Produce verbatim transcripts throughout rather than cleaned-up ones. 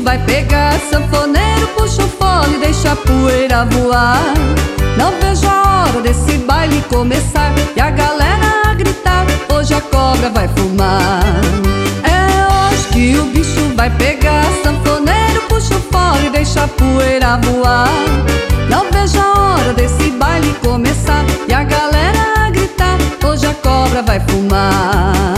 vai pegar, sanfoneiro puxa o fole, deixa a poeira voar. Não vejo a hora desse baile começar e a galera a gritar: hoje a cobra vai fumar. É hoje que o bicho vai pegar, sanfoneiro puxa o fole, deixa a poeira voar. Não vejo a hora desse baile começar e a galera a gritar: hoje a cobra vai fumar.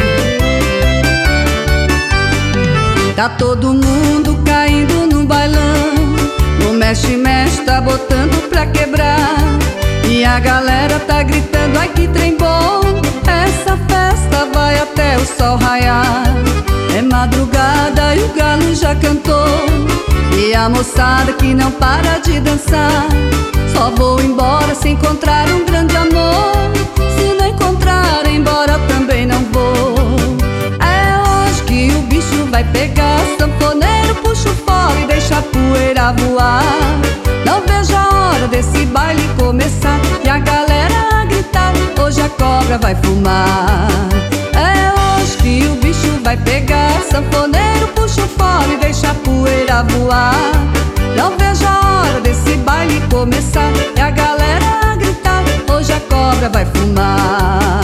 Tá todo mundo caindo no bailão, no mexe-mexe tá botando pra quebrar. E a galera tá gritando: ai que trem bom, essa festa vai até o sol raiar. É madrugada e o galo já cantou, e a moçada que não para de dançar. Só vou embora se encontrar um grande amor, se não encontrar, embora também não vou. É hoje que o bicho vai pegar, sanfoneiro puxa o fole, deixa a poeira voar. Não vejo a hora desse baile começar e a galera a gritar: hoje a cobra vai fumar. É hoje que o bicho vai pegar, sanfoneiro puxa o fole, deixa a poeira voar. Não vejo a hora desse baile começar e a galera a gritar: hoje a cobra vai fumar.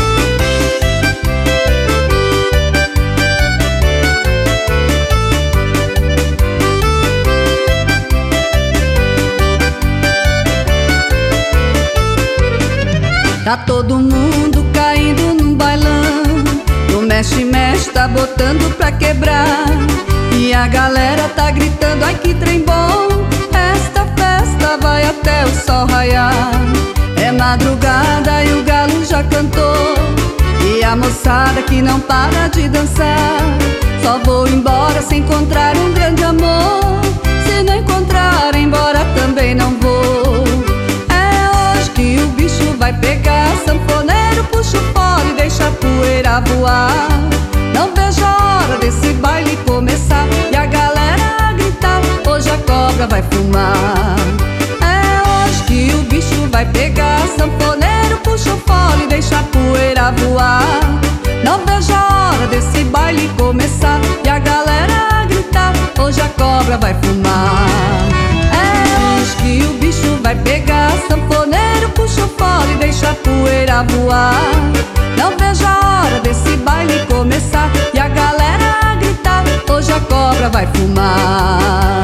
Tá todo mundo caindo num bailão, no mexe-mexe tá botando pra quebrar. E a galera tá gritando: ai que trem bom, esta festa vai até o sol raiar. É madrugada e o galo já cantou, e a moçada que não para de dançar. Só vou embora se encontrar um grande amor, se não encontrar, embora também não vou. É hoje que o bicho vai pegar, sanfoneiro puxa o fole, deixa a poeira voar. Não vejo a hora desse baile começar e a galera a gritar: hoje a cobra vai fumar. É hoje que o bicho vai pegar, sanfoneiro puxa o fole, deixa a poeira voar. Não vejo a hora desse baile começar e a galera a gritar: hoje a cobra vai fumar. É hoje que o bicho vai pegar, sanfoneiro puxa o fole, deixa a poeira voar. Não vejo a hora desse baile começar e a galera a gritar: hoje a cobra vai fumar.